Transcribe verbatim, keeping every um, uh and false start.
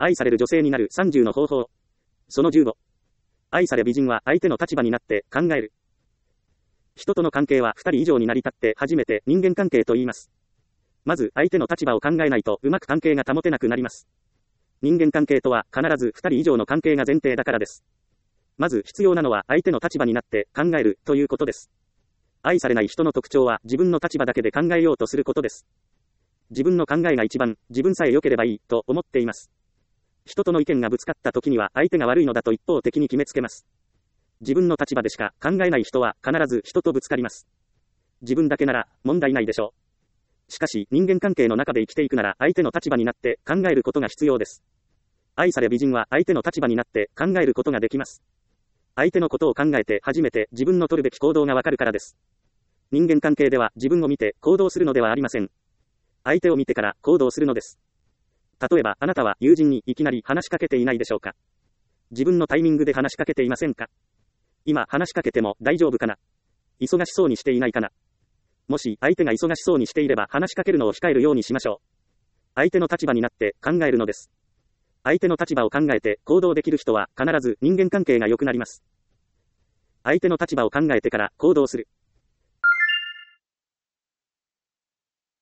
愛される女性になるさんじゅうの方法。そのじゅうご。愛され美人は相手の立場になって考える。人との関係はふたり以上に成り立って初めて人間関係と言います。まず相手の立場を考えないとうまく関係が保てなくなります。人間関係とは必ずふたり以上の関係が前提だからです。まず必要なのは相手の立場になって考えるということです。愛されない人の特徴は自分の立場だけで考えようとすることです。自分の考えが一番、自分さえ良ければいいと思っています。人との意見がぶつかった時には相手が悪いのだと一方的に決めつけます。自分の立場でしか考えない人は必ず人とぶつかります。自分だけなら問題ないでしょう。しかし人間関係の中で生きていくなら相手の立場になって考えることが必要です。愛され美人は相手の立場になって考えることができます。相手のことを考えて初めて自分の取るべき行動がわかるからです。人間関係では自分を見て行動するのではありません。相手を見てから行動するのです。例えばあなたは友人にいきなり話しかけていないでしょうか。自分のタイミングで話しかけていませんか。今話しかけても大丈夫かな。忙しそうにしていないかな。もし相手が忙しそうにしていれば話しかけるのを控えるようにしましょう。相手の立場になって考えるのです。相手の立場を考えて行動できる人は必ず人間関係が良くなります。相手の立場を考えてから行動する。